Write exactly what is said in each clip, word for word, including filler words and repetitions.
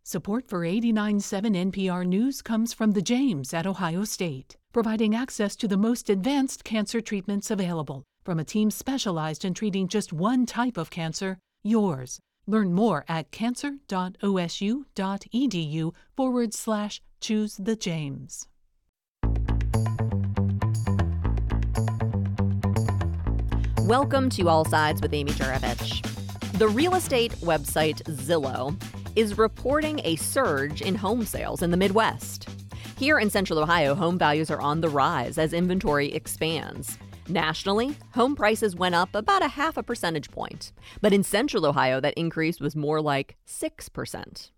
Support for eighty-nine point seven N P R News comes from the James at Ohio State, providing access to the most advanced cancer treatments available from a team specialized in treating just one type of cancer, yours. Learn more at cancer.osu.edu forward slash choose the James. Welcome to All Sides with Amy Juravich. The real estate website Zillow is reporting a surge in home sales in the Midwest. Here in Central Ohio, home values are on the rise as inventory expands. Nationally, home prices went up about a half a percentage point. But in Central Ohio, that increase was more like six percent.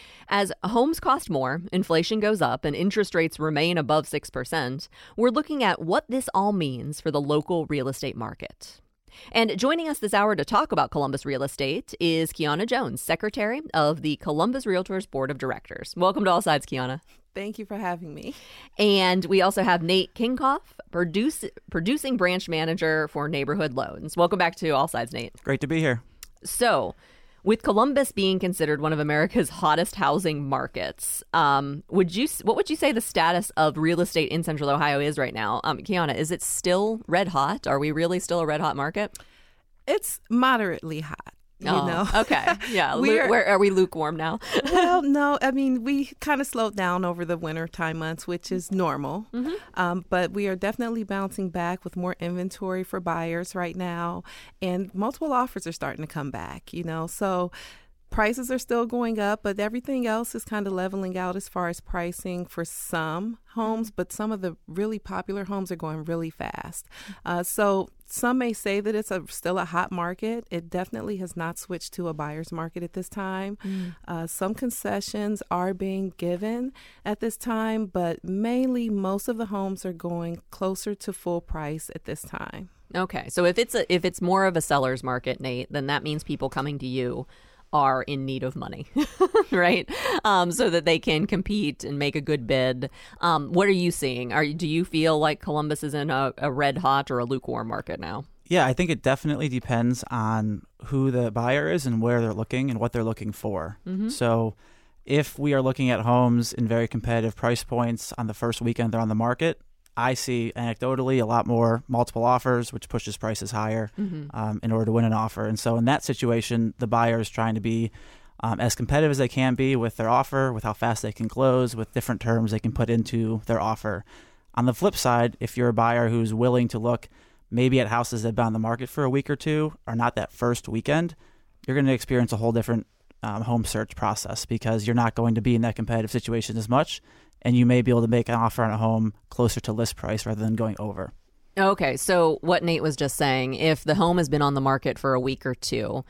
As homes cost more, inflation goes up, and interest rates remain above six percent, we're looking at what this all means for the local real estate market. And joining us this hour to talk about Columbus real estate is Kiana Jones, Secretary of the Columbus Realtors Board of Directors. Welcome to All Sides, Kiana. Thank you for having me. And we also have Nate Kinghoff, produce, producing branch manager for Neighborhood Loans. Welcome back to All Sides, Nate. Great to be here. So, with Columbus being considered one of America's hottest housing markets, um, would you what would you say the status of real estate in Central Ohio is right now? Um, Kiana, is it still red hot? Are we really still a red hot market? It's moderately hot. You oh, know? Okay. Yeah. we Lu- are, where, are we lukewarm now? Well, no. I mean, we kind of slowed down over the winter time months, which is normal. Mm-hmm. Um, but we are definitely bouncing back with more inventory for buyers right now. And multiple offers are starting to come back, you know. So prices are still going up, but everything else is kind of leveling out as far as pricing for some homes. But some of the really popular homes are going really fast. Uh, so some may say that it's a, still a hot market. It definitely has not switched to a buyer's market at this time. Mm. Uh, some concessions are being given at this time, but mainly most of the homes are going closer to full price at this time. Okay. So if it's a, if it's more of a seller's market, Nate, then that means people coming to you are in need of money, right? Um, so that they can compete and make a good bid. Um, what are you seeing? Are do you feel like Columbus is in a, a red hot or a lukewarm market now? Yeah, I think it definitely depends on who the buyer is and where they're looking and what they're looking for. Mm-hmm. So if we are looking at homes in very competitive price points on the first weekend they're on the market, I see anecdotally a lot more multiple offers, which pushes prices higher mm-hmm. um, in order to win an offer. And so in that situation, the buyer is trying to be um, as competitive as they can be with their offer, with how fast they can close, with different terms they can put into their offer. On the flip side, if you're a buyer who's willing to look maybe at houses that have been on the market for a week or two, or not that first weekend, you're going to experience a whole different um, home search process because you're not going to be in that competitive situation as much. And you may be able to make an offer on a home closer to list price rather than going over. Okay, so what Nate was just saying, if the home has been on the market for a week or two,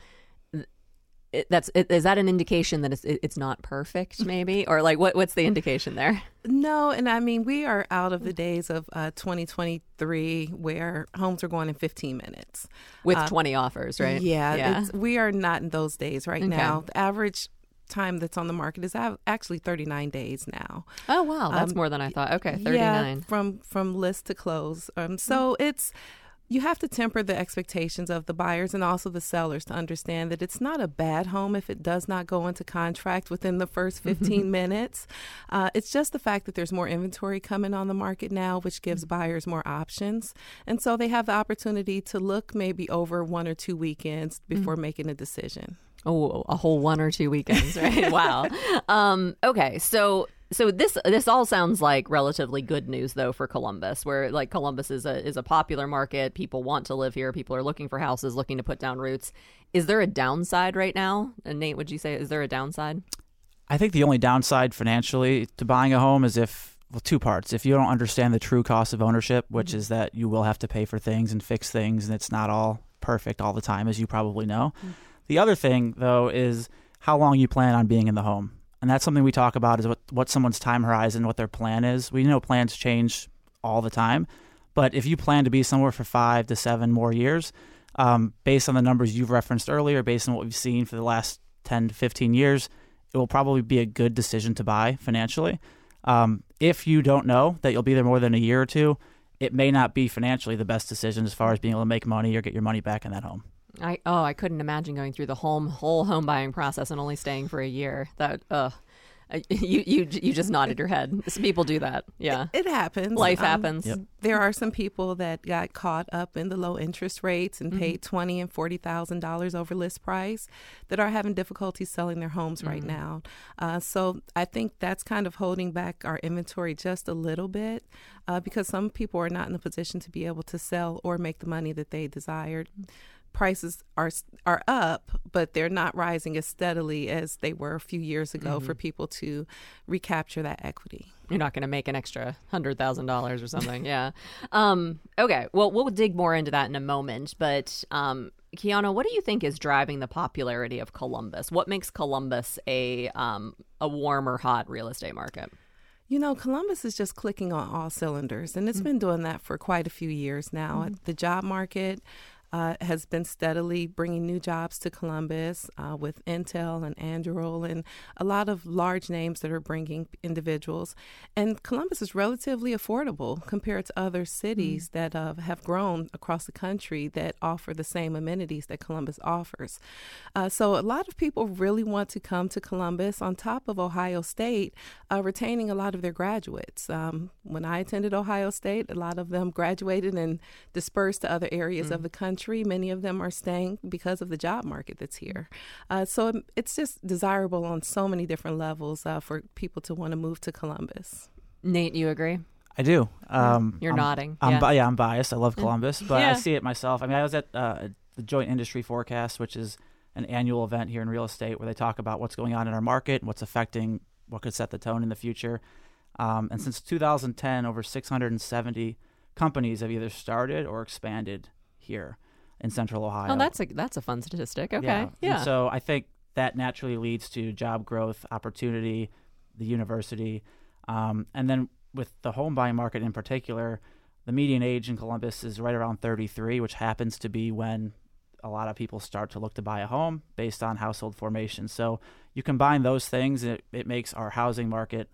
it, that's it, is that an indication that it's it, it's not perfect, maybe? Or like, what what's the indication there? No, and I mean, we are out of the days of uh, twenty twenty-three where homes are going in fifteen minutes. With uh, twenty offers, right? Yeah, yeah. It's, we are not in those days right okay. now. The average time that's on the market is actually thirty-nine days now. Oh wow, that's um, more than I thought. Okay, thirty-nine. Yeah, from from list to close. Um, so mm-hmm. it's you have to temper the expectations of the buyers and also the sellers to understand that it's not a bad home if it does not go into contract within the first fifteen minutes. Uh, it's just the fact that there's more inventory coming on the market now, which gives mm-hmm. buyers more options, and so they have the opportunity to look maybe over one or two weekends before mm-hmm. making a decision. Oh, a whole one or two weekends, right? Wow. Um, okay, so so this this all sounds like relatively good news, though, for Columbus, where like Columbus is a is a popular market. People want to live here. People are looking for houses, looking to put down roots. Is there a downside right now? And Nate, would you say is there a downside? I think the only downside financially to buying a home is if well, two parts. If you don't understand the true cost of ownership, which mm-hmm. is that you will have to pay for things and fix things, and it's not all perfect all the time, as you probably know. Mm-hmm. The other thing, though, is how long you plan on being in the home. And that's something we talk about is what, what someone's time horizon, what their plan is. We know plans change all the time. But if you plan to be somewhere for five to seven more years, um, based on the numbers you've referenced earlier, based on what we've seen for the last ten to fifteen years, it will probably be a good decision to buy financially. Um, if you don't know that you'll be there more than a year or two, it may not be financially the best decision as far as being able to make money or get your money back in that home. I oh, I couldn't imagine going through the home whole home buying process and only staying for a year. That uh you you you just nodded your head. Some people do that. Yeah, it, it happens. Life um, happens. Yep. There are some people that got caught up in the low interest rates and mm-hmm. paid twenty and forty thousand dollars over list price that are having difficulty selling their homes mm-hmm. right now. Uh, so I think that's kind of holding back our inventory just a little bit uh, because some people are not in a position to be able to sell or make the money that they desired. Prices are are up, but they're not rising as steadily as they were a few years ago mm-hmm. for people to recapture that equity. You're not going to make an extra one hundred thousand dollars or something. Yeah. Um, okay. Well, we'll dig more into that in a moment. But um, Kiana, what do you think is driving the popularity of Columbus? What makes Columbus a um, a warm or hot real estate market? You know, Columbus is just clicking on all cylinders, and it's mm-hmm. been doing that for quite a few years now. Mm-hmm. The job market Uh, has been steadily bringing new jobs to Columbus uh, with Intel and Anduril and a lot of large names that are bringing individuals. And Columbus is relatively affordable compared to other cities mm. that uh, have grown across the country that offer the same amenities that Columbus offers. Uh, so a lot of people really want to come to Columbus on top of Ohio State, uh, retaining a lot of their graduates. Um, when I attended Ohio State, a lot of them graduated and dispersed to other areas mm. of the country. Many of them are staying because of the job market that's here. Uh, so it's just desirable on so many different levels uh, for people to want to move to Columbus. Nate, you agree? I do. Um, You're I'm, nodding. I'm, yeah. Bi- yeah, I'm biased. I love Columbus, but yeah. I see it myself. I mean, I was at uh, the Joint Industry Forecast, which is an annual event here in real estate where they talk about what's going on in our market and what's affecting what could set the tone in the future. Um, and since two thousand ten, over six hundred seventy companies have either started or expanded here in Central Ohio. Oh, that's a that's a fun statistic. Okay, yeah. yeah. And so I think that naturally leads to job growth, opportunity, the university, um, and then with the home buying market in particular, the median age in Columbus is right around thirty-three, which happens to be when a lot of people start to look to buy a home based on household formation. So you combine those things, it, it makes our housing market,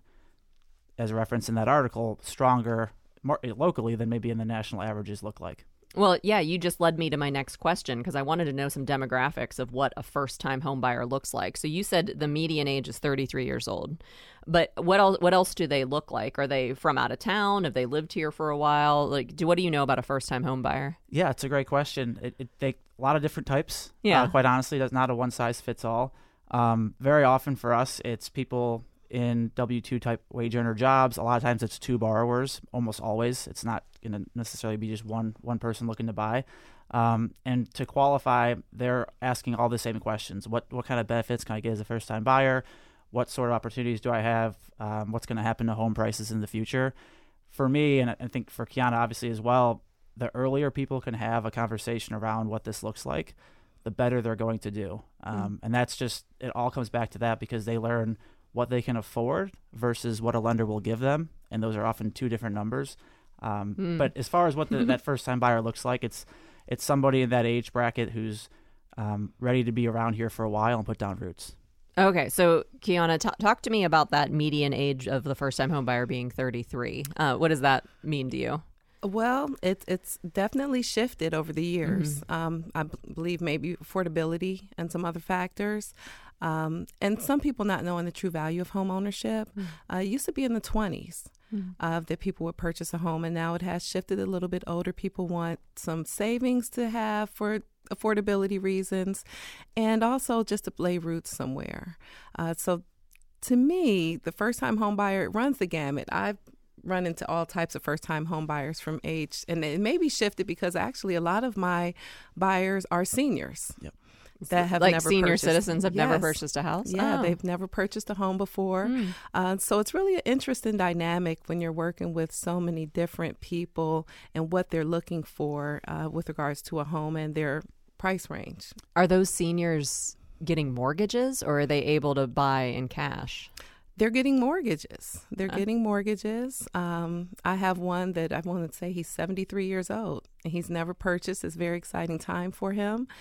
as referenced in that article, stronger more locally than maybe in the national averages look like. Well, yeah, you just led me to my next question because I wanted to know some demographics of what a first-time home buyer looks like. So you said the median age is thirty-three years old, but what else? What else do they look like? Are they from out of town? Have they lived here for a while? Like, do what do you know about a first-time home buyer? Yeah, it's a great question. It, it they a lot of different types. Yeah, uh, quite honestly, that's not a one-size-fits-all. Um, very often for us, it's people in W two type wage earner jobs. A lot of times it's two borrowers, almost always. It's not going to necessarily be just one one person looking to buy. Um, and to qualify, they're asking all the same questions. What what kind of benefits can I get as a first-time buyer? What sort of opportunities do I have? Um, what's going to happen to home prices in the future? For me, and I think for Kiana obviously as well, the earlier people can have a conversation around what this looks like, the better they're going to do. Um, mm. And that's just, it all comes back to that because they learn what they can afford versus what a lender will give them. And those are often two different numbers. Um, mm. But as far as what the, that first-time buyer looks like, it's it's somebody in that age bracket who's um, ready to be around here for a while and put down roots. Okay, so Kiana, t- talk to me about that median age of the first-time home buyer being thirty-three. Uh, what does that mean to you? Well, it, it's definitely shifted over the years. Mm-hmm. Um, I b- believe maybe affordability and some other factors. Um, and some people not knowing the true value of home ownership. Mm-hmm. Uh, it used to be in the twenties mm-hmm. uh, that people would purchase a home, and now it has shifted a little bit. Older people want some savings to have for affordability reasons and also just to lay roots somewhere. Uh, so to me, the first-time home buyer, it runs the gamut. I've run into all types of first-time home buyers from age, and it may be shifted because actually a lot of my buyers are seniors. Yep. That have like never senior purchased. citizens have yes. never purchased a house? Yeah, oh. they've never purchased a home before. Mm. Uh, so it's really an interesting dynamic when you're working with so many different people and what they're looking for uh, with regards to a home and their price range. Are those seniors getting mortgages or are they able to buy in cash? They're getting mortgages. They're Uh. getting mortgages. Um, I have one that I want to say he's seventy-three years old and he's never purchased. It's a very exciting time for him.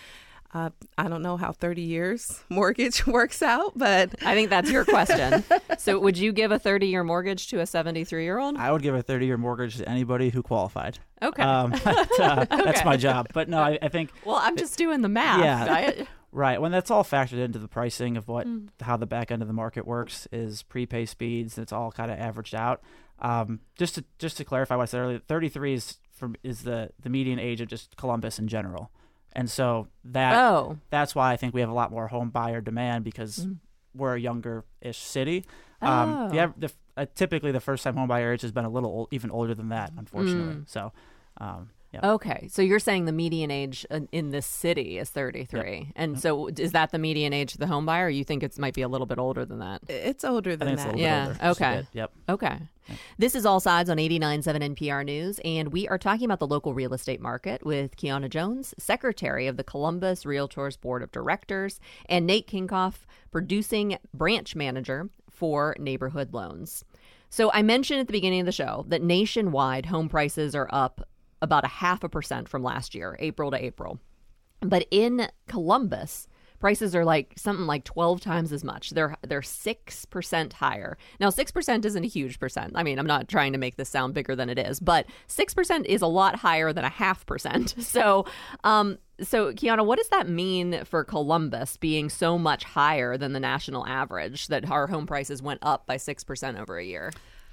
Uh, I don't know how thirty years mortgage works out, but I think that's your question. So would you give a thirty-year mortgage to a seventy-three-year-old? I would give a thirty-year mortgage to anybody who qualified. Okay. Um, but, uh, okay. That's my job. But no, I, I think... Well, I'm just doing the math. Yeah. I, Right. When that's all factored into the pricing of what Mm. how the back end of the market works is prepay speeds, and it's all kind of averaged out. Um, just to just to clarify what I said earlier, thirty-three is from is the, the median age of just Columbus in general. And so that oh. that's why I think we have a lot more home buyer demand, because Mm. we're a younger-ish city. Oh. Um, the, av- the, uh, typically, the first-time home buyer age has been a little old, even older than that, unfortunately. Mm. So, um, yeah. Okay. So you're saying the median age in, in this city is thirty-three. Yep. And Yep. so is that the median age of the home buyer, or you think it might be a little bit older than that? it's older I than think it's a that. little Yeah, bit older. just a okay. bit. Yep. Okay. This is All Sides on eighty-nine point seven N P R News, and we are talking about the local real estate market with Kiana Jones, Secretary of the Columbus Realtors Board of Directors, and Nate Kinkoff, Producing Branch Manager for Neighborhood Loans. So I mentioned at the beginning of the show that nationwide home prices are up about a half a percent from last year, April to April. But in Columbus, prices are like something like twelve times as much. They're they're six percent higher. Now, six percent isn't a huge percent. I mean, I'm not trying to make this sound bigger than it is, but six percent is a lot higher than a half percent. So, um, so Kiana, what does that mean for Columbus being so much higher than the national average, that our home prices went up by six percent over a year?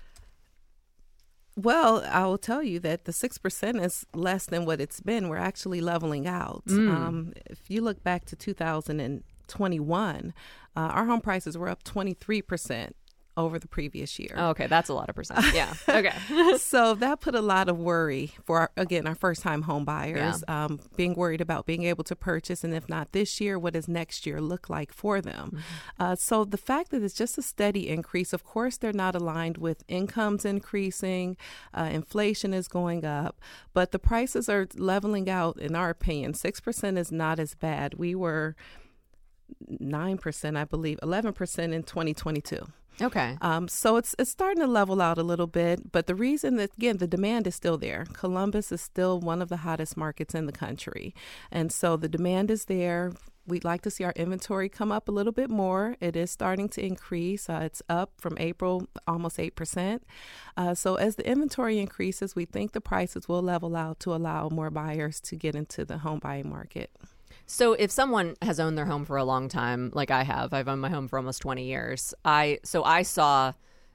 Well, I will tell you that the six percent is less than what it's been. We're actually leveling out. Mm. Um, if you look back to two thousand twenty-one, uh, our home prices were up twenty-three percent over the previous year. Oh, okay, that's a lot of percent. Yeah. Okay. So that put a lot of worry for, our, again, our first-time home buyers, Yeah. um, being worried about being able to purchase, and if not this year, what does next year look like for them? Mm-hmm. Uh, so the fact that it's just a steady increase, of course, they're not aligned with incomes increasing, uh, inflation is going up, but the prices are leveling out, in our opinion. six percent is not as bad. We were nine percent, I believe, eleven percent in twenty twenty-two. Okay. Um, so it's it's starting to level out a little bit, but the reason that, again, the demand is still there. Columbus is still one of the hottest markets in the country, and so the demand is there. We'd like to see our inventory come up a little bit more. It is starting to increase. Uh, it's up from April, almost eight percent. Uh, so as the inventory increases, we think the prices will level out to allow more buyers to get into the home buying market. So if someone has owned their home for a long time, like I have, I've owned my home for almost twenty years. I so I saw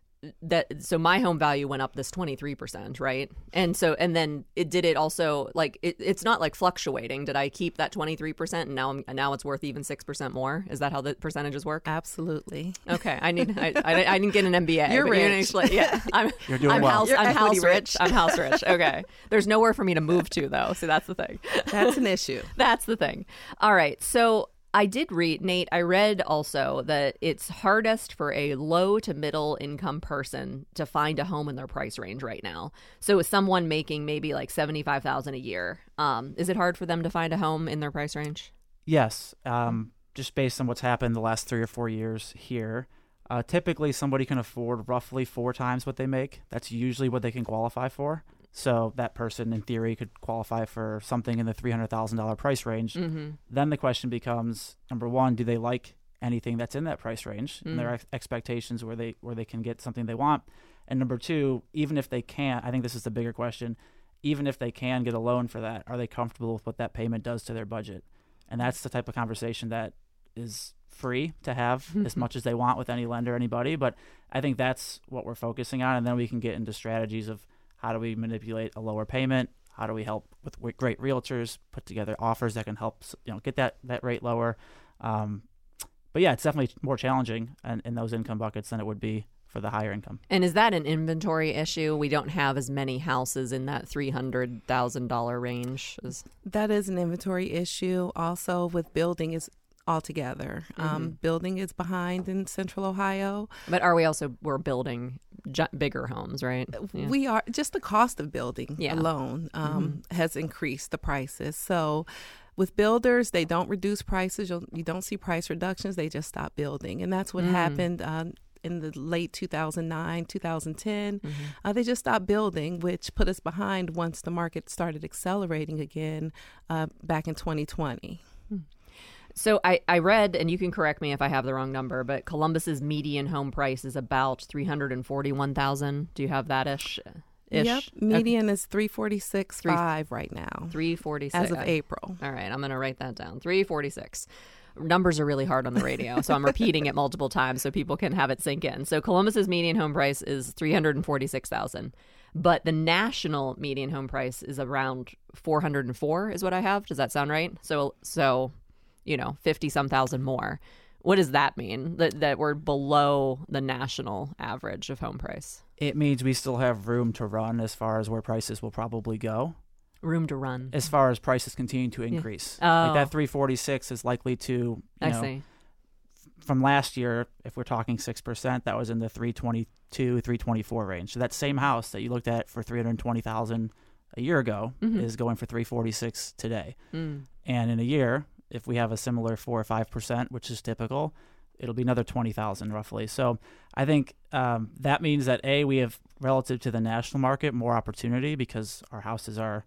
that so my home value went up this twenty-three percent, right? And so and then it did it also like it, it's not like fluctuating. Did I keep that twenty-three percent and now I'm, now it's worth even six percent more? Is that how the percentages work? Absolutely. Okay, I need I, I, I didn't get an M B A. You're but rich. gonna explain- yeah, I'm You're doing I'm well. house You're I'm equity house rich. rich. I'm house rich. Okay, there's nowhere for me to move to though, so that's the thing. That's an issue. That's the thing. All right. So I did read, Nate, I read also that it's hardest for a low to middle income person to find a home in their price range right now. So someone making maybe like seventy-five thousand dollars a year, um, is it hard for them to find a home in their price range? Yes. Um, just based on what's happened the last three or four years here, uh, typically somebody can afford roughly four times what they make. That's usually what they can qualify for. So that person, in theory, could qualify for something in the three hundred thousand dollars price range. Mm-hmm. Then the question becomes, number one, do they like anything that's in that price range Mm. and their ex- expectations where they where they can get something they want? And number two, even if they can't, I think this is the bigger question, even if they can get a loan for that, are they comfortable with what that payment does to their budget? And that's the type of conversation that is free to have as much as they want with any lender, anybody. But I think that's what we're focusing on. And then we can get into strategies of how do we manipulate a lower payment? How do we help with, with great realtors put together offers that can help, you know, get that, that rate lower? Um, but yeah, it's definitely more challenging in, in those income buckets than it would be for the higher income. And is that an inventory issue? We don't have as many houses in that three hundred thousand dollars range. Is... That is an inventory issue. Also, with building is altogether. Mm-hmm. Um, building is behind in Central Ohio. But are we also, we're building ju- bigger homes, right? Yeah. We are, just the cost of building Yeah. alone um, mm-hmm. has increased the prices. So with builders, they don't reduce prices. You'll, you don't see price reductions. They just stop building. And that's what Mm. happened um, in the late two thousand nine, two thousand ten. Mm-hmm. Uh, they just stopped building, which put us behind once the market started accelerating again uh, back in twenty twenty. So I, I read, and you can correct me if I have the wrong number, but Columbus's median home price is about three hundred forty-one thousand dollars. Do you have that ish? Ish? Yep. Median okay. is three forty-six point five right now. three forty-six as of April. All right, I'm going to write that down. three forty-six. Numbers are really hard on the radio, so I'm repeating it multiple times so people can have it sink in. So Columbus's median home price is three hundred forty-six thousand dollars. But the national median home price is around four hundred four is what I have. Does that sound right? So, so you know, fifty some thousand more. What does that mean? That that we're below the national average of home price? It means we still have room to run as far as where prices will probably go. Room to run. As far as prices continue to increase. Yeah. Oh. Like that three forty-six is likely to, you I know, see. From last year, if we're talking six percent, that was in the three twenty-two, three twenty-four range. So that same house that you looked at for three hundred twenty thousand dollars a year ago mm-hmm. is going for three forty-six today. Mm. And in a year, if we have a similar four or five percent, which is typical, it'll be another twenty thousand roughly. So I think um, that means that, A, we have, relative to the national market, more opportunity because our houses are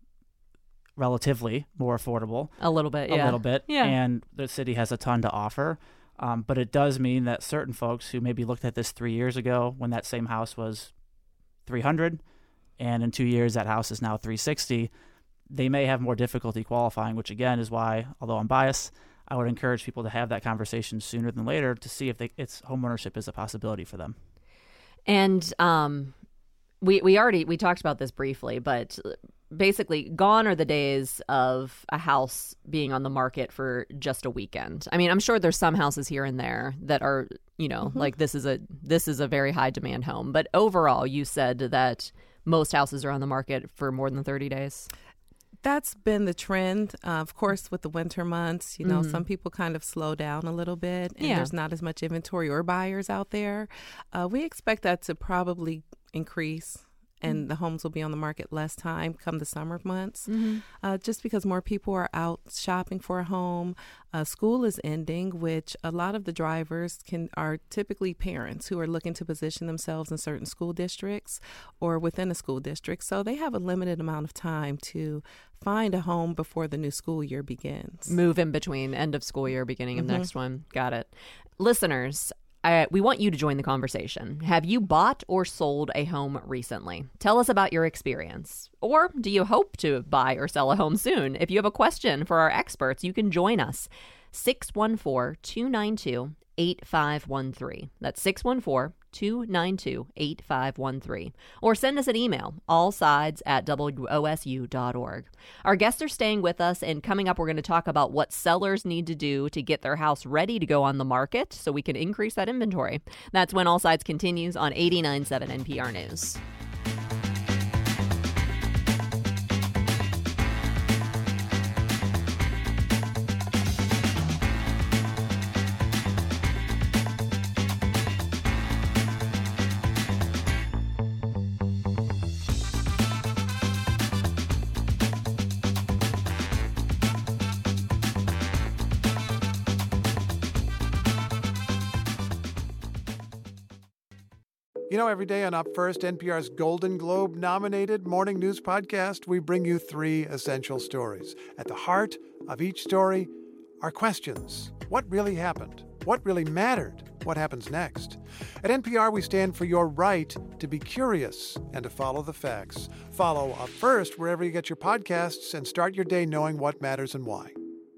relatively more affordable. A little bit, yeah. A little bit. Yeah. And the city has a ton to offer. Um, but it does mean that certain folks who maybe looked at this three years ago when that same house was three hundred, and in two years that house is now three sixty, they may have more difficulty qualifying, which again is why, although I'm biased, I would encourage people to have that conversation sooner than later to see if they, it's homeownership is a possibility for them. And um, we we already we talked about this briefly, but basically gone are the days of a house being on the market for just a weekend. I mean, I'm sure there's some houses here and there that are, you know, mm-hmm. like this is a this is a very high demand home. But overall, you said that most houses are on the market for more than thirty days. That's been the trend. Uh, of course, with the winter months, you know, mm-hmm. some people kind of slow down a little bit and yeah. there's not as much inventory or buyers out there. Uh, we expect that to probably increase. And the homes will be on the market less time come the summer months, mm-hmm. uh, just because more people are out shopping for a home. Uh, school is ending, which a lot of the drivers can are typically parents who are looking to position themselves in certain school districts or within a school district. So they have a limited amount of time to find a home before the new school year begins. Move in between end of school year, beginning of mm-hmm. next one. Got it. Listeners, I, we want you to join the conversation. Have you bought or sold a home recently? Tell us about your experience. Or do you hope to buy or sell a home soon? If you have a question for our experts, you can join us. six one four, two nine two, eight five one three. That's six one four, two nine two, eight five one three. Or send us an email, allsides at W O S U dot org. Our guests are staying with us, and coming up, we're going to talk about what sellers need to do to get their house ready to go on the market so we can increase that inventory. That's when All Sides continues on eighty-nine point seven N P R News. You know, every day on Up First, N P R's Golden Globe-nominated morning news podcast, we bring you three essential stories. At the heart of each story are questions. What really happened? What really mattered? What happens next? At N P R, we stand for your right to be curious and to follow the facts. Follow Up First wherever you get your podcasts and start your day knowing what matters and why.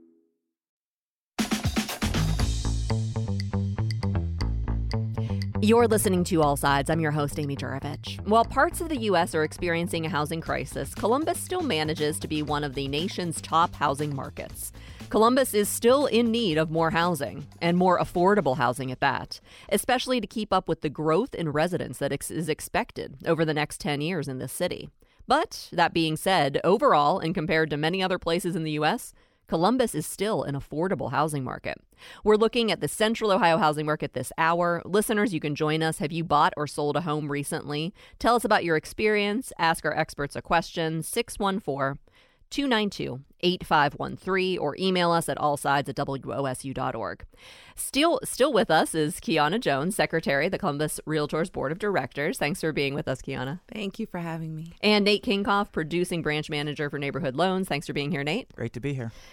You're listening to All Sides. I'm your host, Amy Juravich. While parts of the U S are experiencing a housing crisis, Columbus still manages to be one of the nation's top housing markets. Columbus is still in need of more housing, and more affordable housing at that, especially to keep up with the growth in residents that ex- is expected over the next ten years in this city. But that being said, overall, and compared to many other places in the U S, Columbus is still an affordable housing market. We're looking at the Central Ohio housing market this hour. Listeners, you can join us. Have you bought or sold a home recently? Tell us about your experience. Ask our experts a question. six one four, two nine two, eight five one three or email us at allsides at W O S U dot org. Still, still with us is Kiana Jones, Secretary of the Columbus Realtors Board of Directors. Thanks for being with us, Kiana. Thank you for having me. And Nate Kinghoff, Producing Branch Manager for Neighborhood Loans. Thanks for being here, Nate. Great to be here.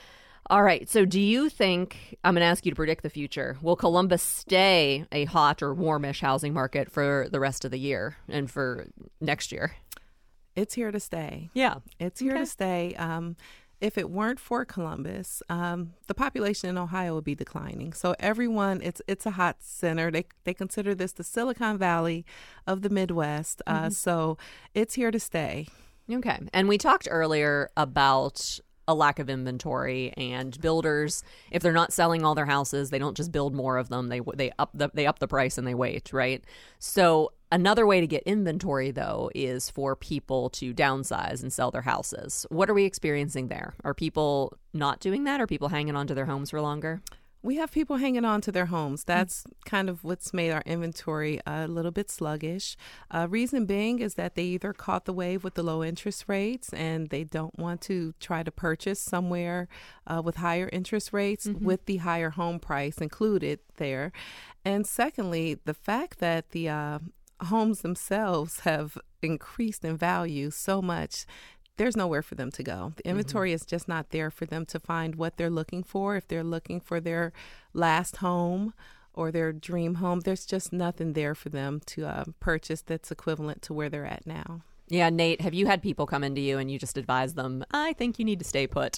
All right. So do you think, I'm going to ask you to predict the future, will Columbus stay a hot or warmish housing market for the rest of the year and for next year? It's here to stay. Yeah. It's here Okay. to stay. Um, if it weren't for Columbus, um, the population in Ohio would be declining. So everyone, it's it's a hot center. They they consider this the Silicon Valley of the Midwest. Uh, so it's here to stay. Okay. And we talked earlier about a lack of inventory, and builders, if they're not selling all their houses, they don't just build more of them. They they up the they up the price and they wait, right? So another way to get inventory, though, is for people to downsize and sell their houses. What are we experiencing there? Are people not doing that? Are people hanging on to their homes for longer? We have people hanging on to their homes. That's kind of what's made our inventory a little bit sluggish. Uh, reason being is that they either caught the wave with the low interest rates and they don't want to try to purchase somewhere uh, with higher interest rates mm-hmm. with the higher home price included there. And secondly, the fact that the uh, homes themselves have increased in value so much, there's nowhere for them to go. The inventory mm-hmm. is just not there for them to find what they're looking for. If they're looking for their last home or their dream home, there's just nothing there for them to uh, purchase that's equivalent to where they're at now. Yeah, Nate, have you had people come into you and you just advise them, I think you need to stay put?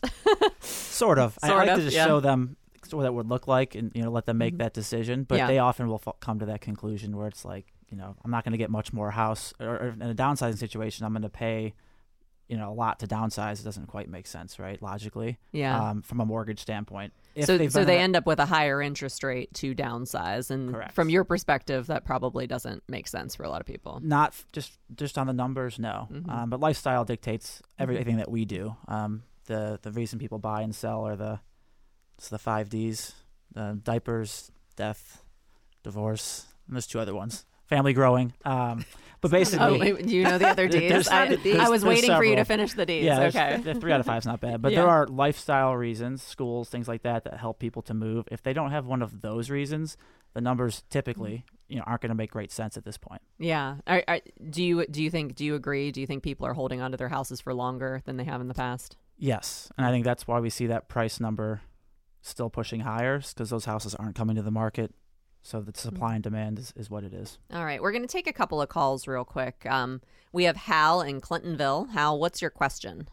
Sort of. Sort I like of, to just yeah. show them what that would look like and, you know, let them make Mm-hmm. that decision. But Yeah. they often will f- come to that conclusion where it's like, you know, I'm not going to get much more house. Or, or in a downsizing situation, I'm going to pay, you know, a lot to downsize. It doesn't quite make sense, right? Logically, Yeah. um, from a mortgage standpoint. If So, they've so been they in a- end up with a higher interest rate to downsize. And Correct. from your perspective, that probably doesn't make sense for a lot of people. Not f- just just on the numbers, no. Mhm. Um, but lifestyle dictates everything that we do. Um, the the reason people buy and sell are the it's the five Ds: the diapers, death, divorce, and there's two other ones. Family growing. Um, but basically, Oh, wait, do you know the other Ds? There's- I, there's- I was there's waiting for you to several. finish the Ds. yeah, there's- okay. the three out of five is not bad. But Yeah. there are lifestyle reasons, schools, things like that, that help people to move. If they don't have one of those reasons, the numbers typically, you know, aren't going to make great sense at this point. Yeah. Are, are, do you do you think do you agree? Do you think people are holding onto their houses for longer than they have in the past? Yes, and I think that's why we see that price number still pushing higher, because those houses aren't coming to the market. So the supply and demand is, is what it is. All right, we're going to take a couple of calls real quick. Um, we have Hal in Clintonville. Hal, what's your question?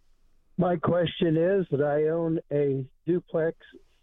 My question is that I own a duplex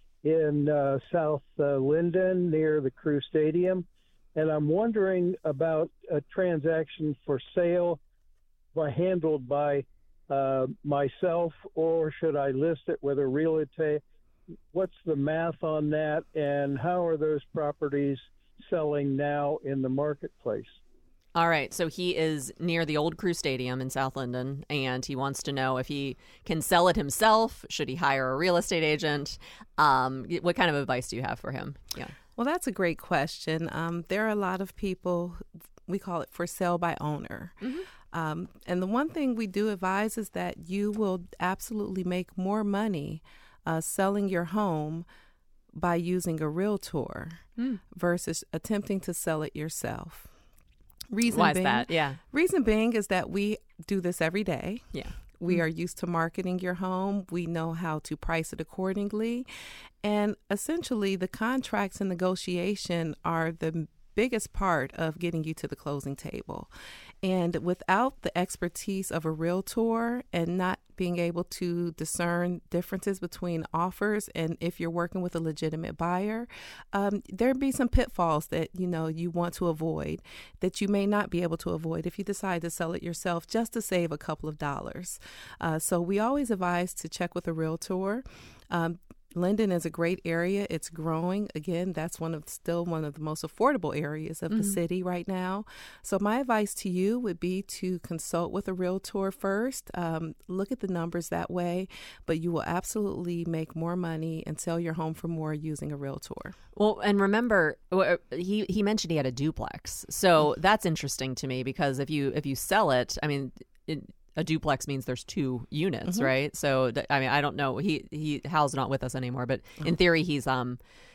in uh, South uh, Linden near the Crew Stadium, and I'm wondering about a transaction for sale by, handled by uh, myself, or should I list it with a realtor? What's the math on that, and how are those properties selling now in the marketplace? All right, so he is near the old Crew Stadium in South Linden, and he wants to know if he can sell it himself. Should he hire a real estate agent? Um, what kind of advice do you have for him? Yeah. Well, that's a great question. Um, there are a lot of people, we call it for sale by owner. Mm-hmm. Um, and the one thing we do advise is that you will absolutely make more money uh, selling your home by using a realtor Mm. versus attempting to sell it yourself. Reason Why is being, that? Yeah. Reason being is that we do this every day. Yeah. We are used to marketing your home. We know how to price it accordingly. And essentially, the contracts and negotiation are the biggest part of getting you to the closing table. And without the expertise of a realtor and not being able to discern differences between offers and if you're working with a legitimate buyer, um, there'd be some pitfalls that, you know, you want to avoid that you may not be able to avoid if you decide to sell it yourself just to save a couple of dollars. Uh, so we always advise to check with a realtor. Um, Linden is a great area. It's growing. Again, that's one of still one of the most affordable areas of mm-hmm. the city right now. So my advice to you would be to consult with a realtor first. Um, look at the numbers that way, but you will absolutely make more money and sell your home for more using a realtor. Well, and remember, he he mentioned he had a duplex, so mm-hmm. that's interesting to me because if you if you sell it, I mean. It, A duplex means there's two units, mm-hmm. right? So, th- I mean, I don't know. He he Hal's not with us anymore, but oh. in theory, he's um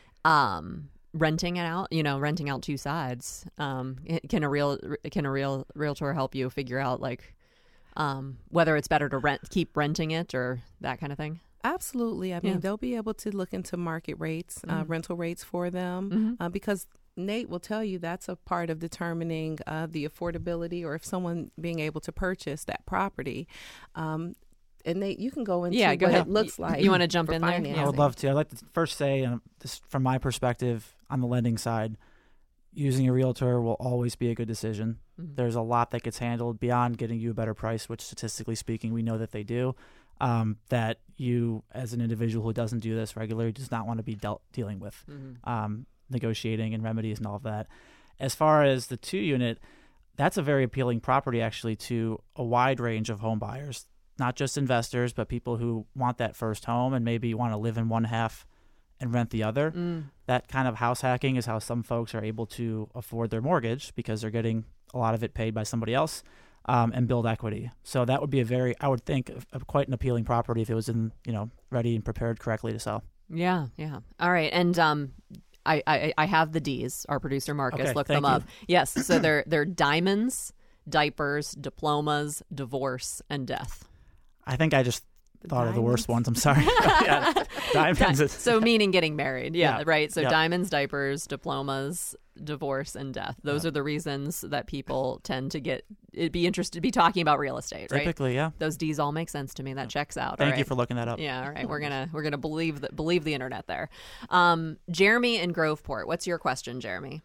um renting it out. You know, renting out two sides. Um, can a real can a real realtor help you figure out like um whether it's better to rent keep renting it or that kind of thing? Absolutely. I mean, Yeah. they'll be able to look into market rates, uh, Mhm. rental rates for them, Mhm. uh, because Nate will tell you that's a part of determining uh, the affordability or if someone being able to purchase that property. Um, and Nate, you can go into Yeah, go what ahead. it looks You- like. you wanna jump for in there? financing. Yeah. I would love to. I'd like to first say, um, this, from my perspective on the lending side, using a realtor will always be a good decision. Mhm. There's a lot that gets handled beyond getting you a better price, which statistically speaking, we know that they do. Um, that you, as an individual who doesn't do this regularly, does not want to be dealt, dealing with. Mhm. Um, negotiating and remedies and all of that. As far as the two unit, that's a very appealing property actually to a wide range of home buyers, not just investors, but people who want that first home and maybe want to live in one half and rent the other. Mm. That kind of house hacking is how some folks are able to afford their mortgage because they're getting a lot of it paid by somebody else um, and build equity. So that would be a very, I would think, a, quite an appealing property if it was in, you know, ready and prepared correctly to sell. Yeah, yeah. All right, and um, I, I I have the D's. Our producer Marcus Okay, looked thank them up. you. Yes, so they're they're diamonds, diapers, diplomas, divorce, and death. I think I just thought of the worst diamonds? ones. I'm sorry. yeah, diamonds. Di- is- so meaning getting married. Yeah, Yeah, right. So yeah. diamonds, diapers, diplomas, divorce, and death. Those Yeah. are the reasons that people tend to get it'd be interested to be talking about real estate, right? Typically, yeah. Those D's all make sense to me. That checks out. Thank All you right. for looking that up. Yeah, all right. We're gonna we're gonna believe that believe the internet there. Um, Jeremy in Groveport. What's your question, Jeremy?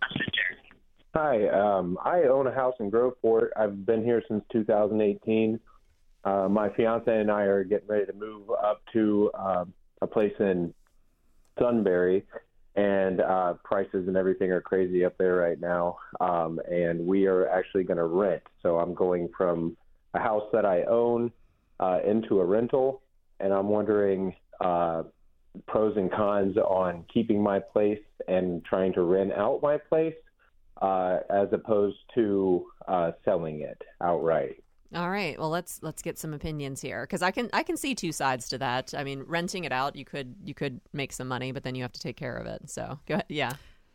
Hi, um, I own a house in Groveport. I've been here since two thousand eighteen. Uh, my fiance and I are getting ready to move up to uh, a place in Sunbury, and uh, prices and everything are crazy up there right now. Um, and we are actually going to rent. So I'm going from a house that I own uh, into a rental, and I'm wondering uh, pros and cons on keeping my place and trying to rent out my place. Uh, as opposed to uh, selling it outright. All right. Well, let's let's get some opinions here because I can I can see two sides to that. I mean, renting it out, you could you could make some money, but then you have to take care of it. So go ahead. Yeah.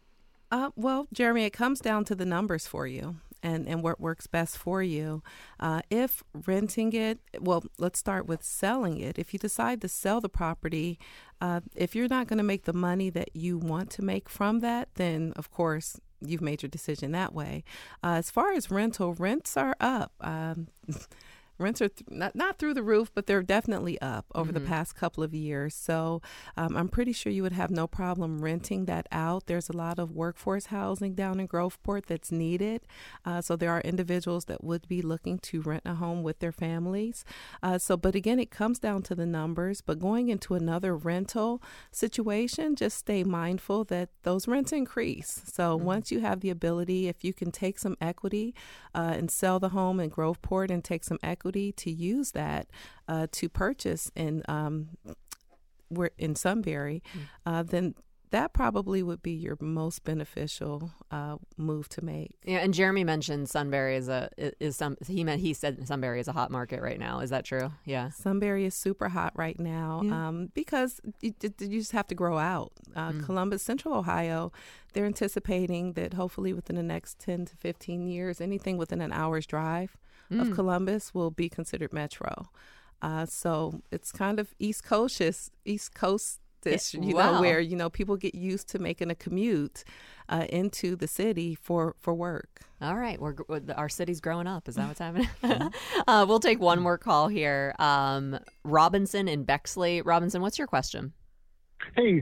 Uh, well, Jeremy, it comes down to the numbers for you and, and what works best for you. Uh, if renting it, well, let's start with selling it. If you decide to sell the property, uh, if you're not going to make the money that you want to make from that, then, of course, you've made your decision that way. Uh, as far as rental, rents are up. Um, Rents are th- not, not through the roof, but they're definitely up over Mhm. the past couple of years. So um, I'm pretty sure you would have no problem renting that out. There's a lot of workforce housing down in Groveport that's needed. Uh, so there are individuals that would be looking to rent a home with their families. Uh, so, but again, it comes down to the numbers. But going into another rental situation, just stay mindful that those rents increase. So Mm-hmm. once you have the ability, if you can take some equity uh, and sell the home in Groveport and take some equity to use that uh, to purchase in um, we're in Sunbury, uh, then that probably would be your most beneficial uh, move to make. Yeah. And Jeremy mentioned Sunbury is a is some he meant he said Sunbury is a hot market right now. Is that true? Yeah. Sunbury is super hot right now Yeah. um, because you, you just have to grow out. Uh, Mm. Columbus, Central Ohio, they're anticipating that hopefully within the next ten to fifteen years, anything within an hour's drive of Mm. Columbus will be considered metro. Uh, so it's kind of East Coast, East Coast. This, you Wow. know, where, you know, people get used to making a commute uh, into the city for, for work. All right. We're, we're our city's growing up. Is that what's happening? uh, we'll take one more call here. Um, Robinson in Bexley. Robinson, what's your question? Hey,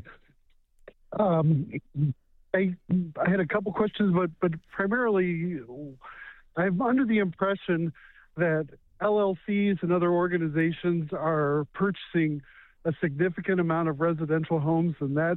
um, I I had a couple questions, but but primarily, I'm under the impression that L L Cs and other organizations are purchasing a significant amount of residential homes, and that's